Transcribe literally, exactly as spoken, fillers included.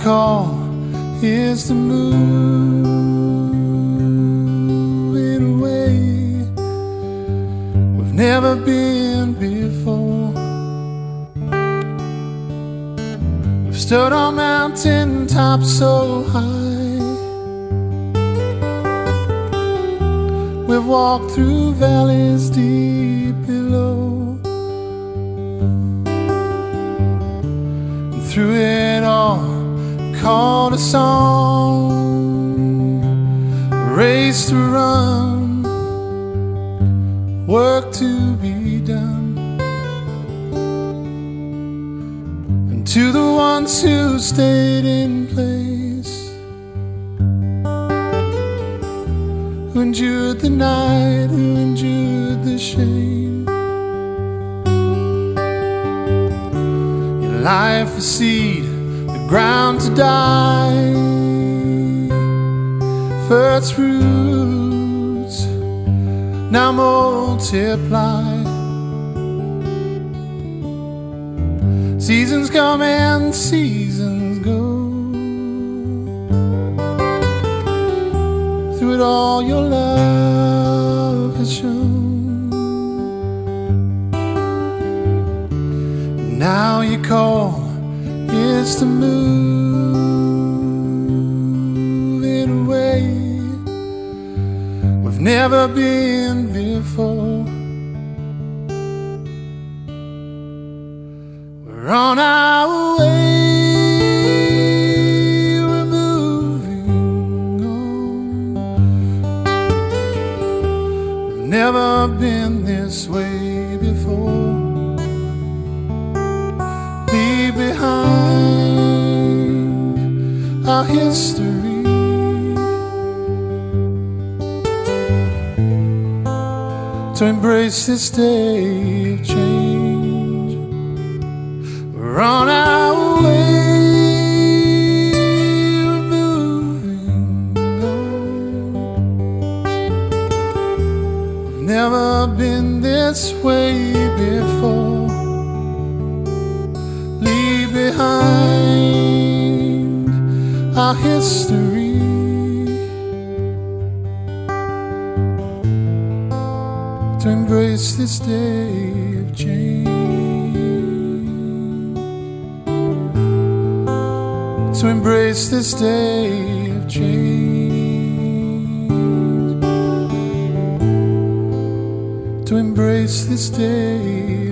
call is to move in a way we've never been before. We've stood on mountain tops so high, we've walked through valleys deep below, and through it all called a song, a race to run, work to be done. And to the ones who stayed in place, who endured the night, who endured the shame, your life a seed, ground to die, first fruits now multiply. Seasons come and seasons go, through it all your love has shown. Now you call is to move in a way we've never been before. We're on our way, we're moving on. We've never been this way before. Leave behind our history, to embrace this day of change. We're on our way, we're moving on. We've never been this way before. Leave behind our history, to embrace this day of change, to embrace this day of change, to embrace this day